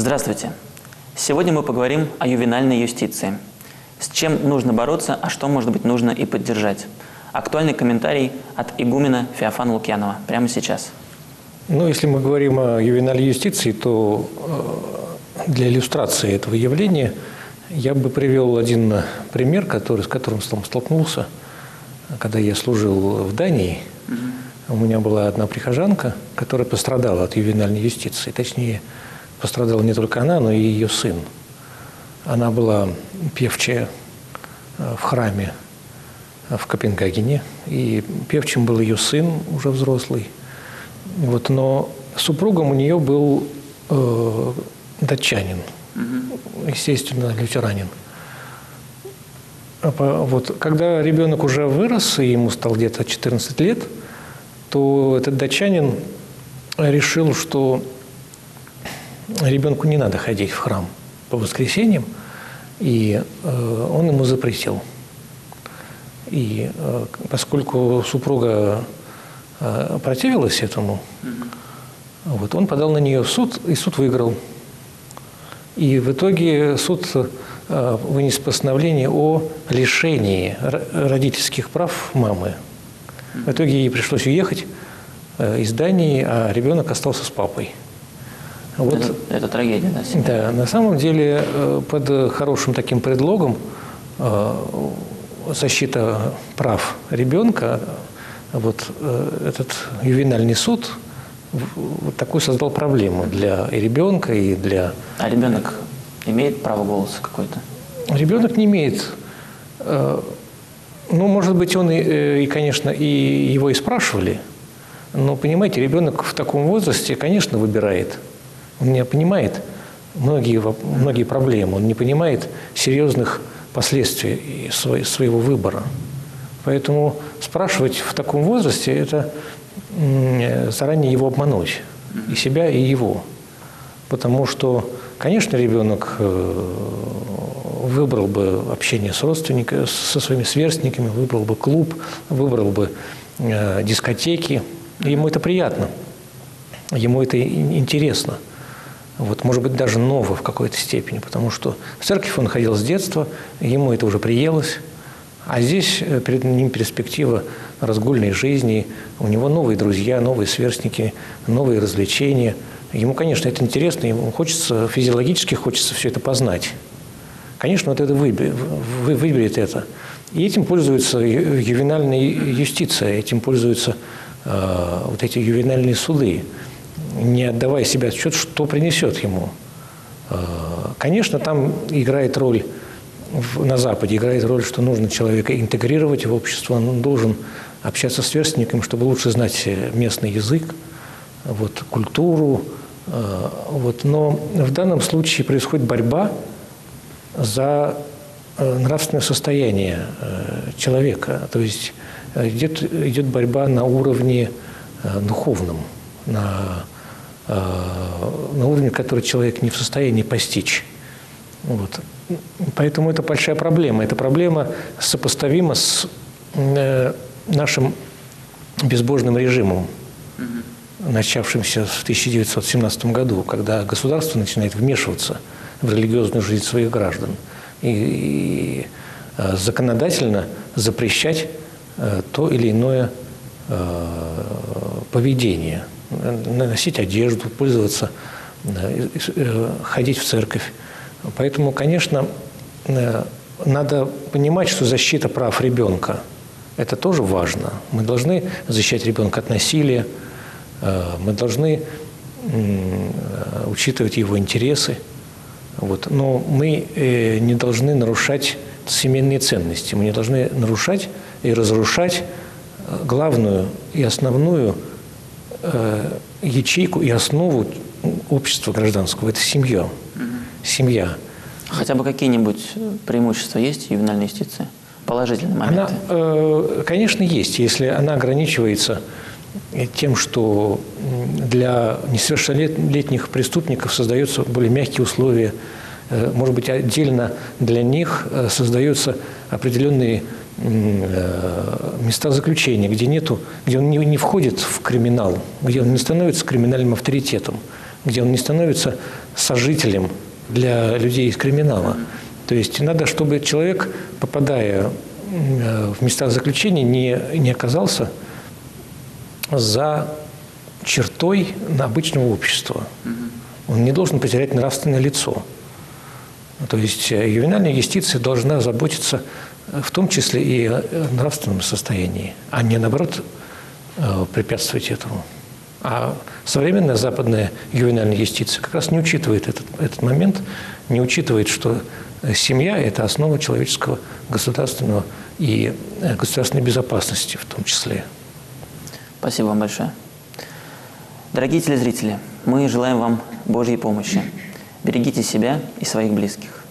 Здравствуйте! Сегодня мы поговорим о ювенальной юстиции. С чем нужно бороться, а что, может быть, нужно и поддержать. Актуальный комментарий от игумена Феофана Лукьянова прямо сейчас. Ну, если мы говорим о ювенальной юстиции, то для иллюстрации этого явления я бы привел один пример, с которым столкнулся, когда я служил в Дании. У меня была одна прихожанка, которая пострадала от ювенальной юстиции. Точнее, пострадала не только она, но и ее сын. Она была певчая в храме в Копенгагене, и певчим был ее сын, уже взрослый. Но супругом у нее был датчанин, естественно, лютеранин. Когда ребенок уже вырос, и ему стало где-то 14 лет, то этот датчанин решил, что ребенку не надо ходить в храм по воскресеньям, и он ему запретил. И поскольку супруга противилась этому, он подал на нее в суд, и суд выиграл. И в итоге суд вынес постановление о лишении родительских прав мамы. В итоге ей пришлось уехать из Дании, а ребенок остался с папой. Это трагедия, да? Да, на самом деле под хорошим таким предлогом защита прав ребенка, этот ювенальный суд такую создал проблему для и ребенка, и для… А ребенок имеет право голоса какой-то? Ребенок не имеет. Может быть, он конечно, и его и спрашивали, но, понимаете, ребенок в таком возрасте, конечно, выбирает. Он не понимает многие проблемы, он не понимает серьезных последствий своего выбора. Поэтому спрашивать в таком возрасте – это заранее его обмануть, и себя, и его. Потому что, конечно, ребенок выбрал бы общение с родственниками, со своими сверстниками, выбрал бы клуб, выбрал бы дискотеки. Ему это приятно, ему это интересно. Может быть, даже ново в какой-то степени, потому что в церковь он ходил с детства, ему это уже приелось, а здесь перед ним перспектива разгульной жизни, у него новые друзья, новые сверстники, новые развлечения. Ему, конечно, это интересно, ему физиологически хочется все это познать. Конечно, это выберет это. И этим пользуется ювенальная юстиция, этим пользуются эти ювенальные суды, не отдавая себе отчет, что принесет ему. Конечно, там играет роль, на Западе играет роль, что нужно человека интегрировать в общество, он должен общаться с сверстниками, чтобы лучше знать местный язык, культуру. Но в данном случае происходит борьба за нравственное состояние человека. То есть идет борьба на уровне духовном, на уровне, который человек не в состоянии постичь. Поэтому это большая проблема. Эта проблема сопоставима с нашим безбожным режимом, начавшимся в 1917 году, когда государство начинает вмешиваться в религиозную жизнь своих граждан и законодательно запрещать то или иное поведение, носить одежду, пользоваться, ходить в церковь. Поэтому, конечно, надо понимать, что защита прав ребенка – это тоже важно. Мы должны защищать ребенка от насилия, мы должны учитывать его интересы, но мы не должны нарушать семейные ценности, мы не должны нарушать и разрушать главную и основную ячейку и основу общества гражданского – это семья. Семья. Хотя бы какие-нибудь преимущества есть ювенальной юстиции? Положительные моменты? Конечно, есть, если она ограничивается тем, что для несовершеннолетних преступников создаются более мягкие условия, может быть, отдельно для них создаются определенные места заключения, где он не входит в криминал, где он не становится криминальным авторитетом, где он не становится сожителем для людей из криминала. То есть надо, чтобы человек, попадая в места заключения, не оказался за чертой обычного общества. Он не должен потерять нравственное лицо. То есть ювенальная юстиция должна заботиться в том числе и о нравственном состоянии, а не, наоборот, препятствовать этому. А современная западная ювенальная юстиция как раз не учитывает этот момент, не учитывает, что семья – это основа человеческого государственного и государственной безопасности в том числе. Спасибо вам большое. Дорогие телезрители, мы желаем вам Божьей помощи. Берегите себя и своих близких.